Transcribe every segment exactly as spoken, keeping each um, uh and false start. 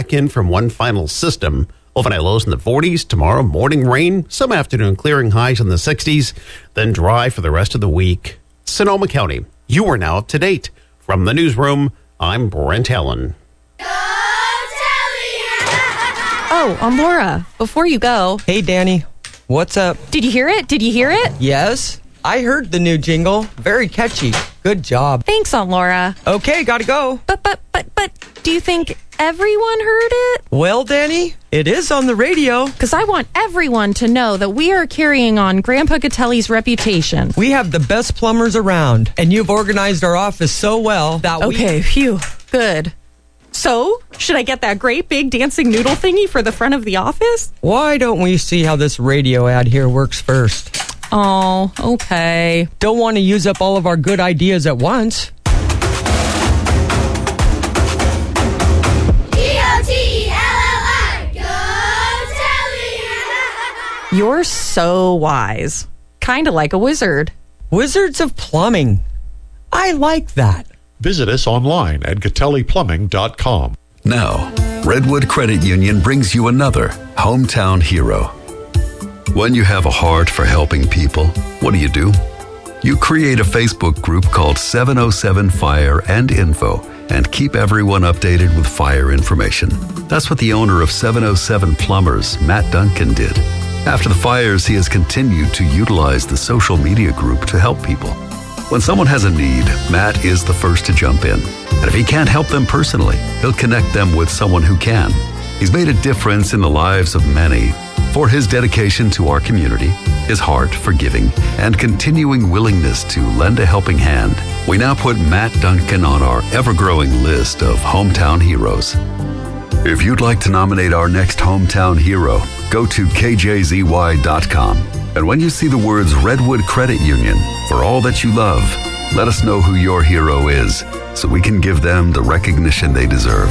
Back in from one final system. Overnight lows in the forties. Tomorrow, morning rain. Some afternoon clearing, highs in the sixties. Then dry for the rest of the week. Sonoma County, you are now up to date. From the newsroom, I'm Brent Allen. Oh, I'm Laura. Before you go. Hey, Danny. What's up? Did you hear it? Did you hear it? Yes. I heard the new jingle. Very catchy. Good job. Thanks, Aunt Laura. Okay, gotta go. But, but, but, but, do you think everyone heard it? Well, Danny, it is on the radio. Because I want everyone to know that we are carrying on Grandpa Catelli's reputation. We have the best plumbers around, and you've organized our office so well that we... Okay, phew. Good. So, should I get that great big dancing noodle thingy for the front of the office? Why don't we see how this radio ad here works first? Oh, okay. Don't want to use up all of our good ideas at once. G O T L L I, go Telly! You're so wise. Kind of like a wizard. Wizards of Plumbing. I like that. Visit us online at Catelli Plumbing dot com. Now, Redwood Credit Union brings you another hometown hero. When you have a heart for helping people, what do you do? You create a Facebook group called seven oh seven Fire and Info and keep everyone updated with fire information. That's what the owner of seven oh seven Plumbers, Matt Duncan, did. After the fires, he has continued to utilize the social media group to help people. When someone has a need, Matt is the first to jump in. And if he can't help them personally, he'll connect them with someone who can. He's made a difference in the lives of many for his dedication to our community, his heart for giving, and continuing willingness to lend a helping hand. We now put Matt Duncan on our ever-growing list of hometown heroes. If you'd like to nominate our next hometown hero, go to K J Z Y dot com. And when you see the words Redwood Credit Union, for all that you love, let us know who your hero is so we can give them the recognition they deserve.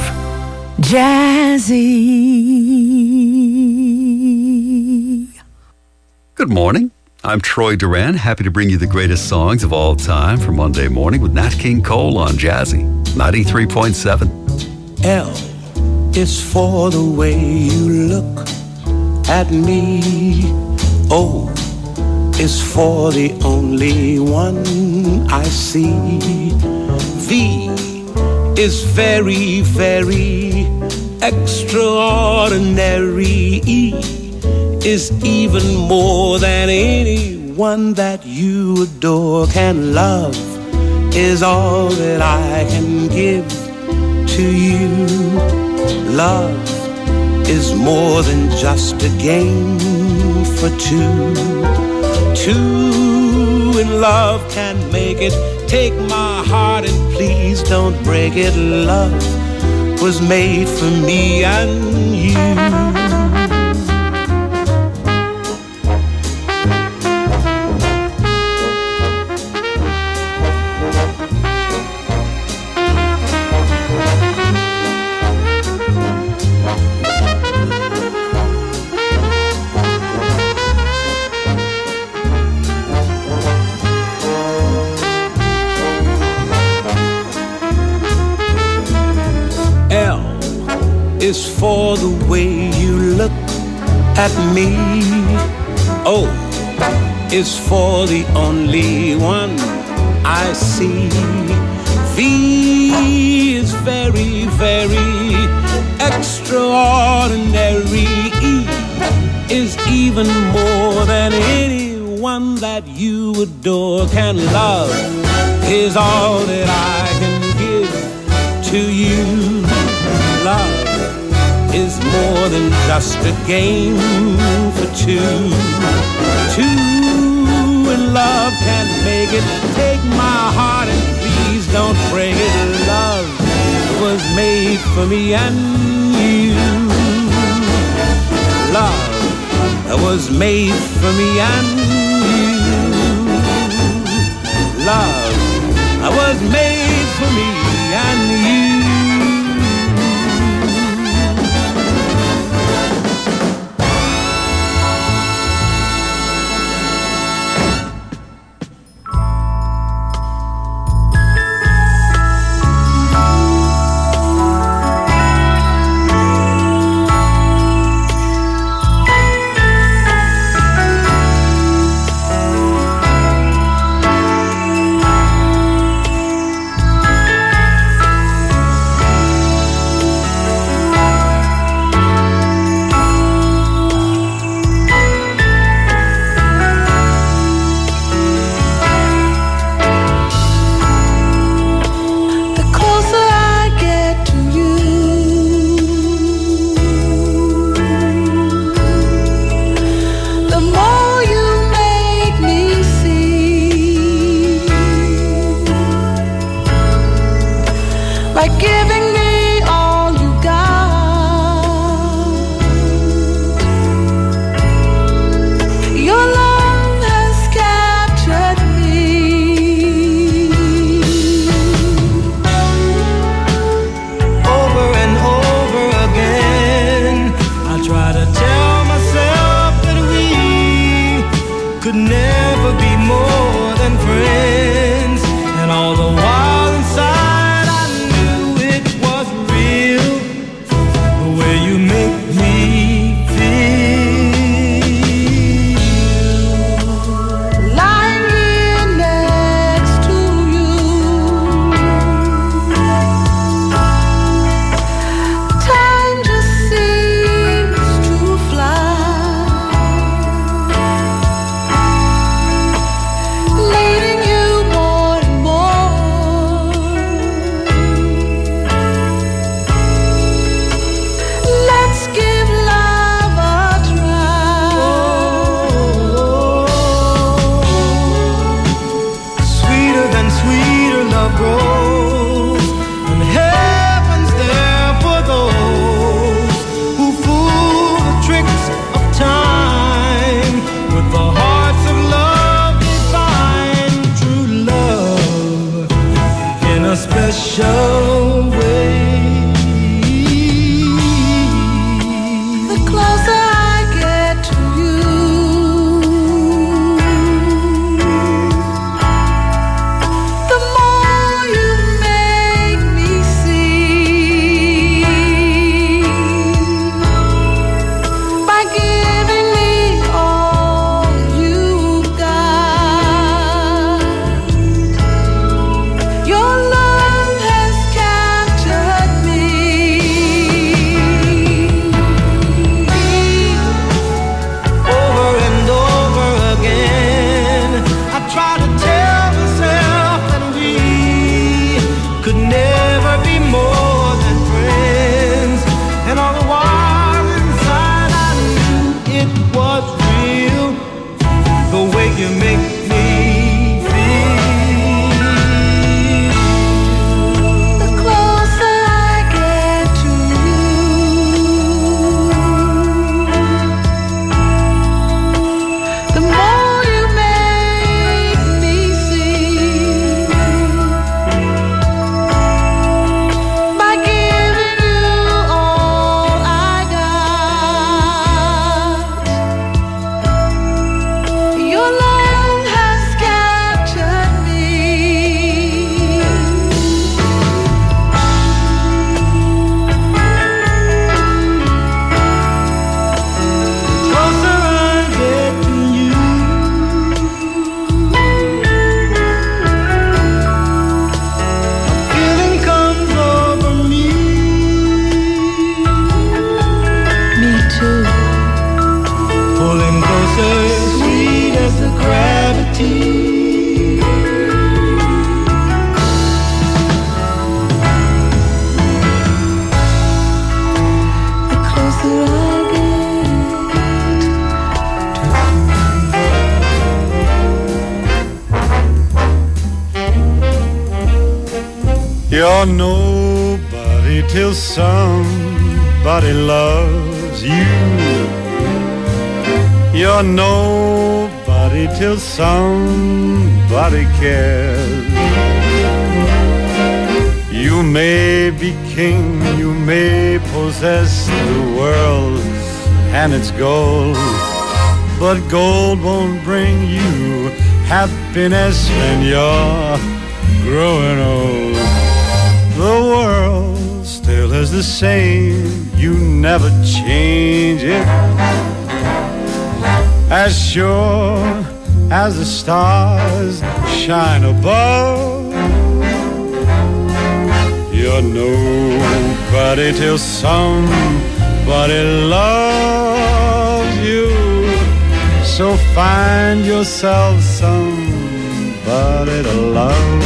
Jazzy. Good morning. I'm Troy Duran, happy to bring you the greatest songs of all time for Monday morning with Nat King Cole on Jazzy ninety-three point seven. L is for the way you look at me. O is for the only one I see. V is very, very extraordinary. E is even more than anyone that you adore can love, is all that I can give to you. Love is more than just a game for two. Two in love can make it. Take my heart and please don't break it. Love was made for me and you. Is for the way you look at me. O is for the only one I see. V is very, very extraordinary. E is even more than anyone that you adore can love, is all that I can give to you. Love is more than just a game for two. Two in love can make it. Take my heart and please don't break it. Love was made for me and you. Love was made for me and you. Love was made for me and you. by giving me all you got. Your love has captured me. Over and over again, I try to tell myself that we could never be more than friends, and all the while inside I knew it was real, the way you make me feel. Lying here next to you, time just seems to fly, leading you more and more. Let's give love a try. Sweeter than sweeter love grows, and heaven's there for those who fool the tricks of time with the hearts of love divine. True love in a special way. The closer I get to you, the more you make me see, by giving me all you've got. Your love has captured me. Over and over again, I try to tell myself that we could never be more than friends, and all the while inside I knew it was real, the way you make me feel. The closer I get to you, the more you make me see, by giving you all I got. Your love has captured me. Closer I get to you, a feeling comes over me. Me too. Pulling closer, sweet as the gravity. The closer I get. You're nobody till somebody loves you. You're nobody till somebody cares. You may be king, you may possess the world and its gold, but gold won't bring you happiness when you're growing old. The world still is the same, you never change it. As sure as the stars shine above, you're nobody till somebody loves you. So find yourself somebody to love.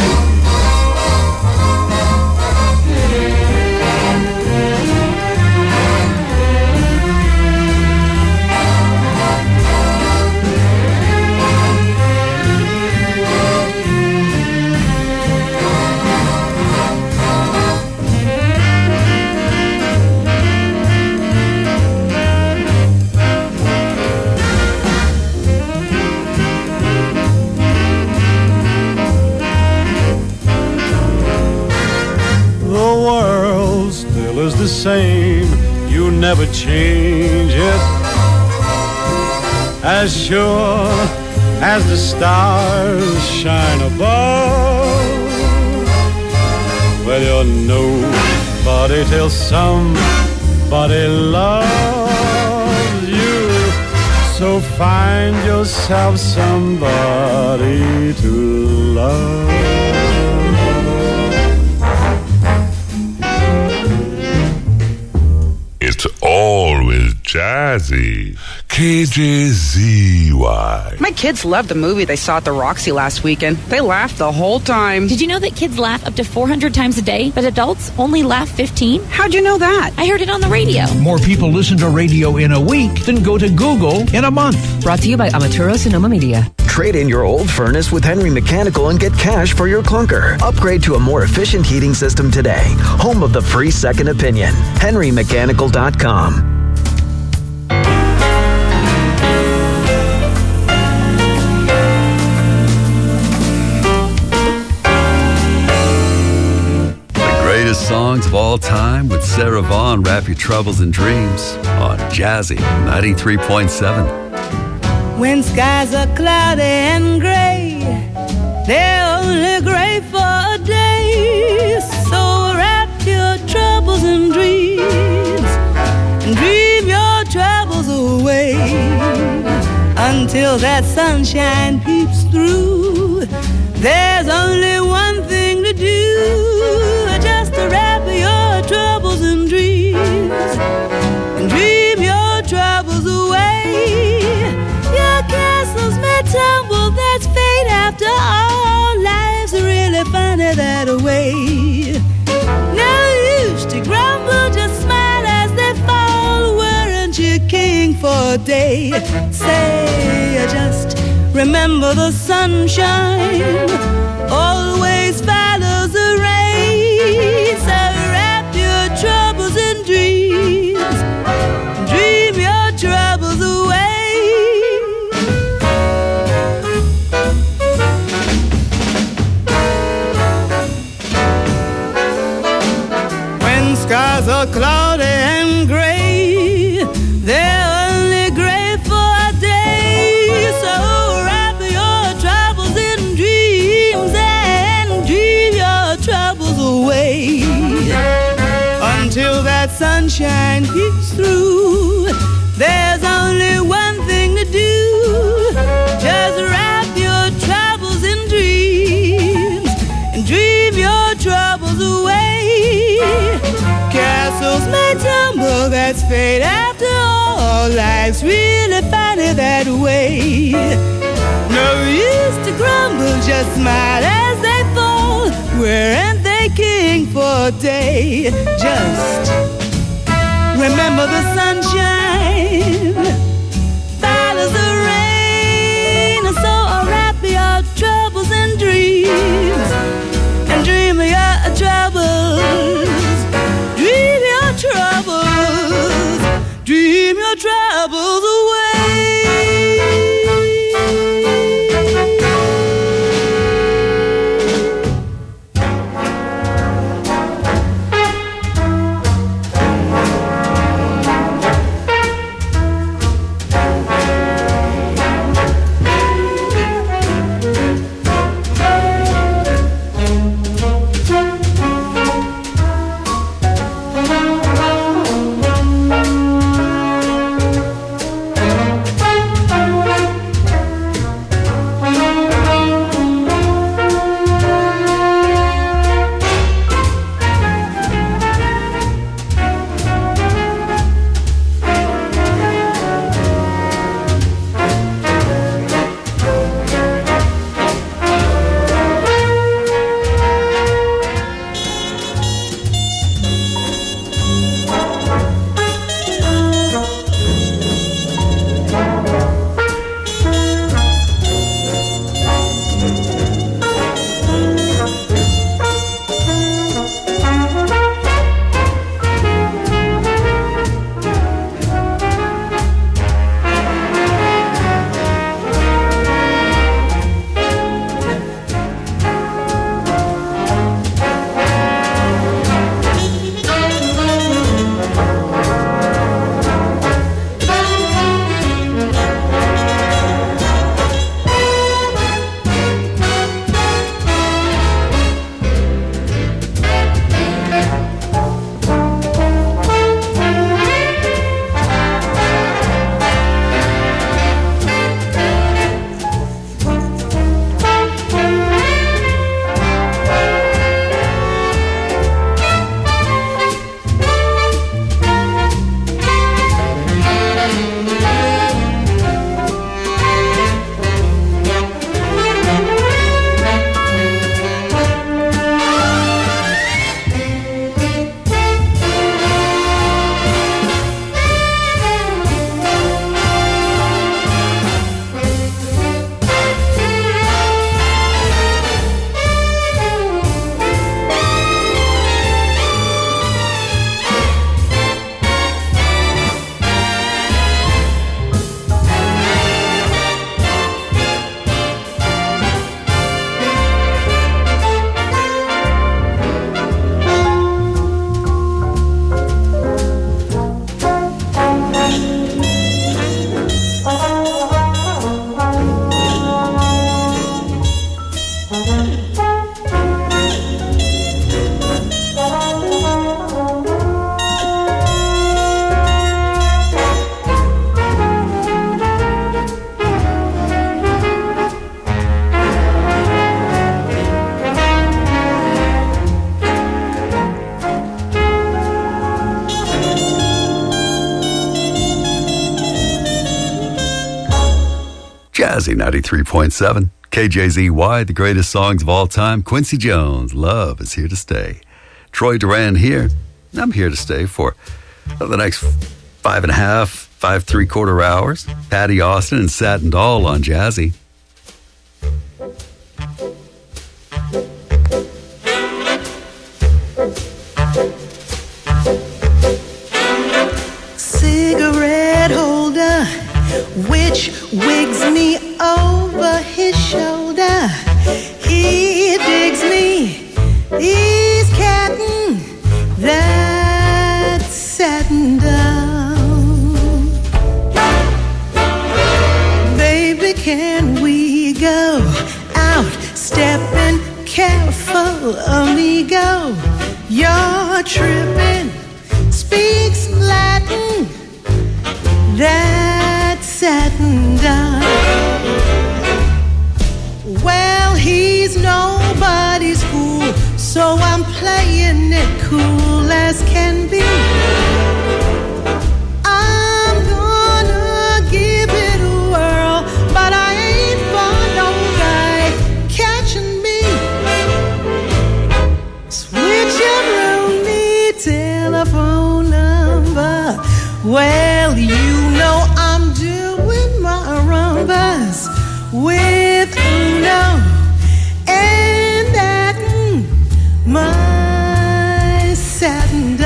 never change it. As sure as the stars shine above. Well, you're nobody till somebody loves you. So find yourself somebody to love. It's always jazzy. K J Z Y. My kids loved the movie they saw at the Roxy last weekend. They laughed the whole time. Did you know that kids laugh up to four hundred times a day, but adults only laugh fifteen? How'd you know that? I heard it on the radio. More people listen to radio in a week than go to Google in a month. Brought to you by Amaturo Sonoma Media. Trade in your old furnace with Henry Mechanical and get cash for your clunker. Upgrade to a more efficient heating system today. Home of the free second opinion. henry mechanical dot com. Greatest songs of all time with Sarah Vaughan. Wrap your troubles in dreams on Jazzy ninety-three point seven. When skies are cloudy and gray, they're only gray for a day. So wrap your troubles in dreams and dream your troubles away until that sunshine peeps through. There's only one thing to do, just to wrap your troubles in dreams and dream your troubles away. Your castles may tumble, that's fate after all. Life's really funny that way. No use to grumble, just smile as they fall. Weren't you king for a day? Say, just remember the sunshine always follows the rain. So wrap your troubles in dreams, dream your troubles away. When skies are cloudy and gray, they're only gray for a day. So wrap your troubles in dreams and dream your troubles away until that sunshine peeks through. There's only one thing to do, just wrap your troubles in dreams and dream your troubles away. Castles may tumble, that's fate after all. Life's really funny that way. No use to grumble, just smile as they fall. Weren't they king for a day? Just remember the sunshine follows the rain. So wrap your troubles in dreams and dream your troubles. Dream your troubles, dream your troubles away. Jazzy ninety-three point seven. K J Z Y, the greatest songs of all time. Quincy Jones, Love is Here to Stay. Troy Duran here. I'm here to stay for the next five and a half, five three-quarter hours. Patty Austin and Satin Doll on Jazzy. Cigarette holder, which wigs me over his shoulder. He digs me, he's catting that satin down. Baby, can we go out stepping careful, amigo? You're tripping, speaks Latin, that satin down. Well, he's nobody's fool, so I'm playing it cool as can be. I'm gonna give it a whirl, but I ain't for no guy catching me. Switch your only telephone number. Well, you know I'm doing my rumbas with Uno and that mm, my satin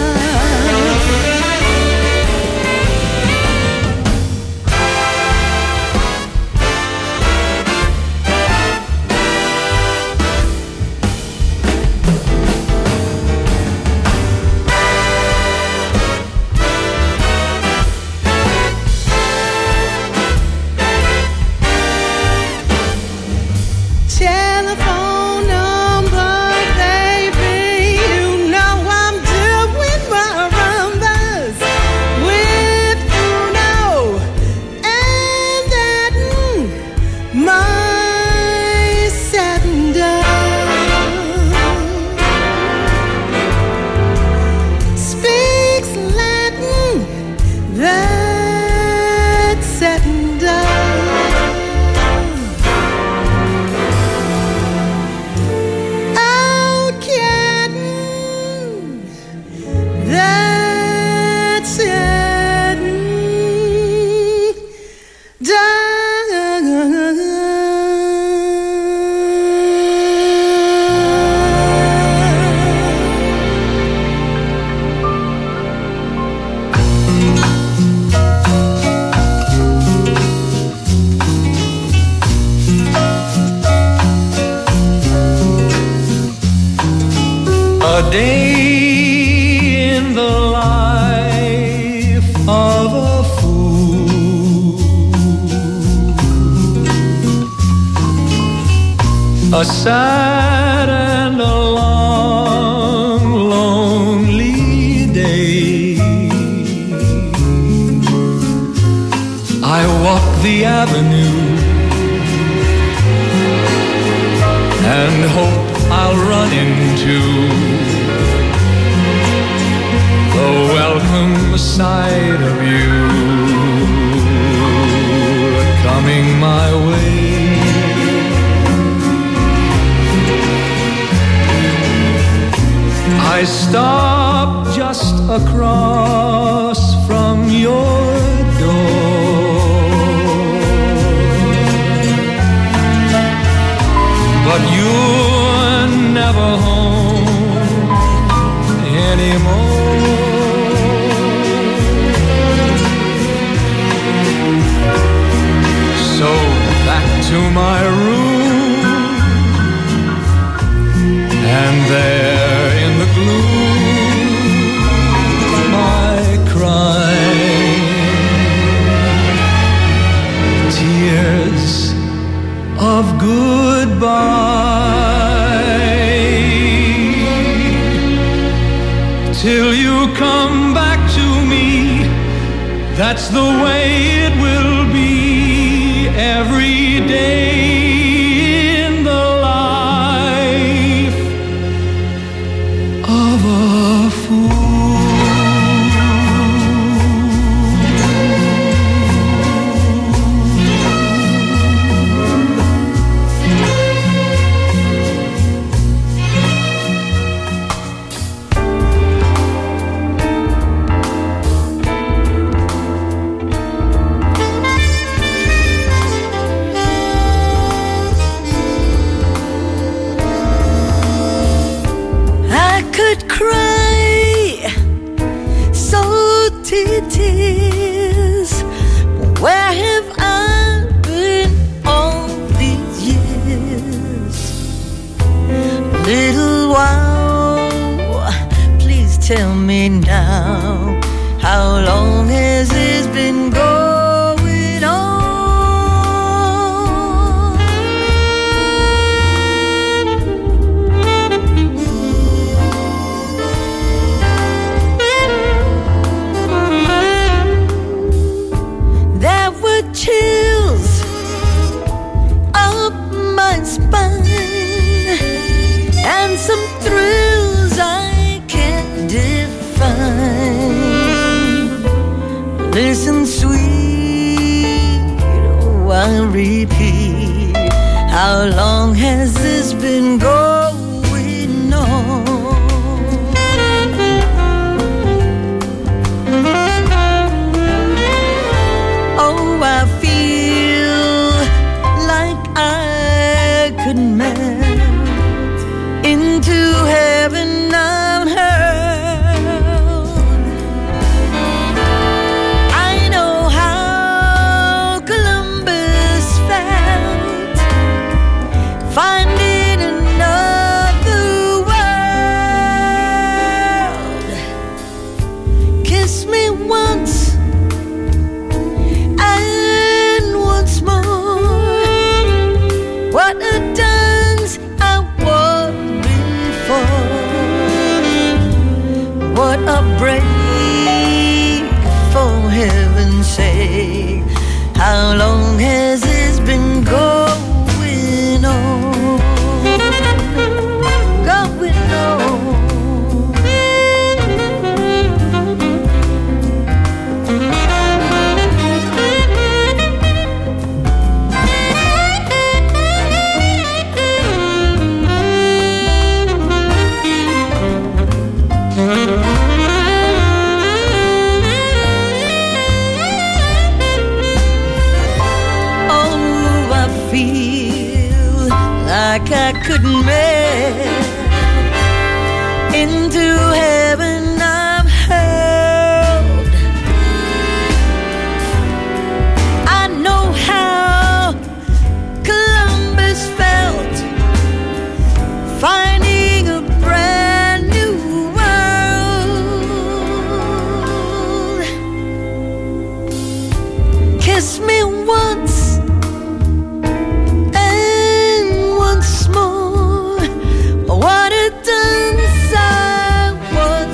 A day in the life of a fool, a sad and a long, lonely day. I walk the avenue and hope I'll run into the welcome sight of you coming my way. I stop just across from your door, but you're never home anymore. So back to my room, and there in the gloom I cry tears of goodbye, till you come back to me. That's the way it will be every day in the life of a fool. it is. Where have I been all these years? Little while, please tell me now, how long has this been going on? There were chills up my spine and some thrills I can't define. Listen, sweet, oh, I'll repeat. How long has this been going on? Oh, I feel like I could melt into heaven unheard. I know how Columbus felt, finding another world. Kiss me once and once more. What a dance I was before. What a break, for heaven's sake. How long has this been going on? Going on. Oh, I feel like I couldn't melt into heaven I'm held. I know how Columbus felt, finding a brand new world. Kiss me once and once more. What a dance I was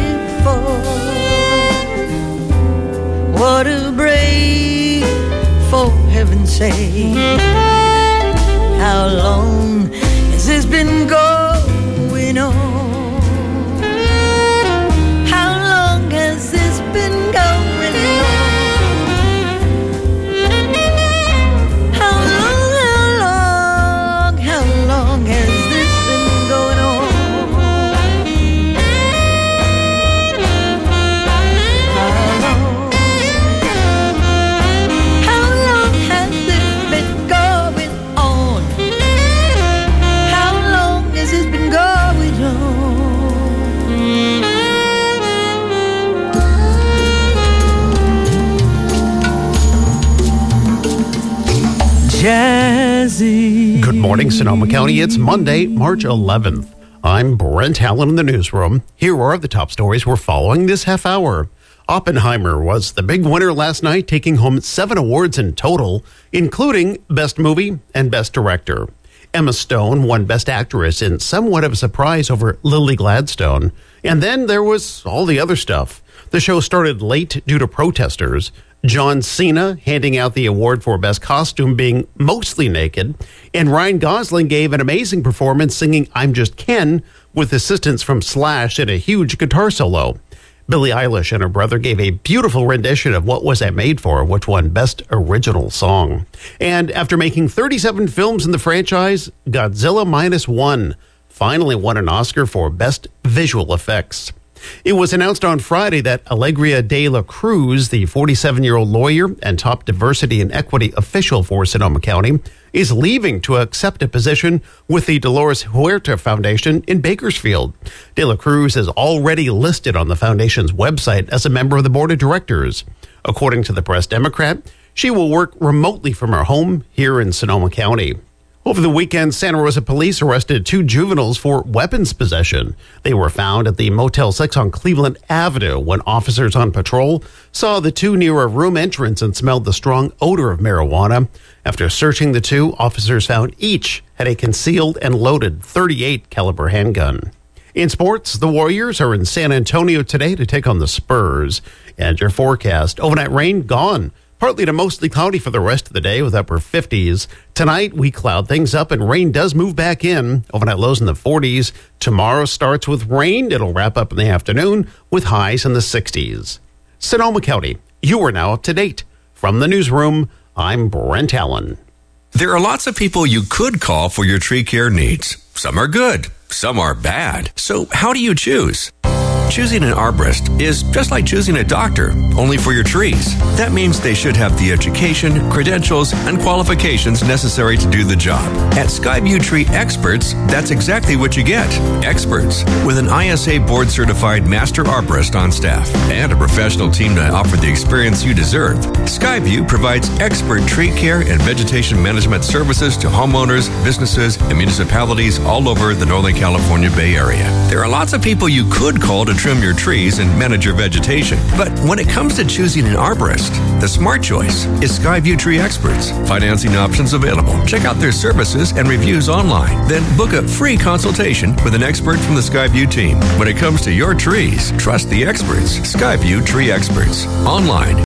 before. What a break, for heaven's sake. How long has this been going on? How long has this been going on? How long, how long, how long has this been going on? How long, how long has this been going on? How long has this been going on? Jazzy. Good morning, Sonoma County. It's Monday, March eleventh. I'm Brent Allen in the newsroom. Here are the top stories we're following this half hour. Oppenheimer was the big winner last night, taking home seven awards in total, including Best Movie and Best Director. Emma Stone won Best Actress in somewhat of a surprise over Lily Gladstone. And then there was all the other stuff. The show started late due to protesters. John Cena handing out the award for Best Costume being mostly naked. And Ryan Gosling gave an amazing performance singing I'm Just Ken with assistance from Slash and a huge guitar solo. Billie Eilish and her brother gave a beautiful rendition of What Was I Made For, which won Best Original Song. And after making thirty-seven films in the franchise, Godzilla Minus One finally won an Oscar for Best Visual Effects. It was announced on Friday that Alegria de la Cruz, the forty-seven-year-old lawyer and top diversity and equity official for Sonoma County, is leaving to accept a position with the Dolores Huerta Foundation in Bakersfield. De la Cruz is already listed on the foundation's website as a member of the board of directors. According to the Press Democrat, she will work remotely from her home here in Sonoma County. Over the weekend, Santa Rosa police arrested two juveniles for weapons possession. They were found at the Motel six on Cleveland Avenue when officers on patrol saw the two near a room entrance and smelled the strong odor of marijuana. After searching the two, officers found each had a concealed and loaded thirty-eight caliber handgun. In sports, the Warriors are in San Antonio today to take on the Spurs. And your forecast, overnight rain gone. Partly to mostly cloudy for the rest of the day with upper fifties. Tonight, we cloud things up and rain does move back in. Overnight lows in the forties. Tomorrow starts with rain. It'll wrap up in the afternoon with highs in the sixties. Sonoma County, you are now up to date. From the newsroom, I'm Brent Allen. There are lots of people you could call for your tree care needs. Some are good, some are bad. So how do you choose? Choosing an arborist is just like choosing a doctor, only for your trees. That means they should have the education, credentials, and qualifications necessary to do the job. At Skyview Tree Experts, that's exactly what you get. Experts with an I S A board-certified master arborist on staff and a professional team to offer the experience you deserve. Skyview provides expert tree care and vegetation management services to homeowners, businesses, and municipalities all over the Northern California Bay Area. There are lots of people you could call to trim your trees and manage your vegetation. But when it comes to choosing an arborist, the smart choice is Skyview Tree Experts. Financing options available. Check out their services and reviews online. Then book a free consultation with an expert from the Skyview team. When it comes to your trees, trust the experts. Skyview Tree Experts. Online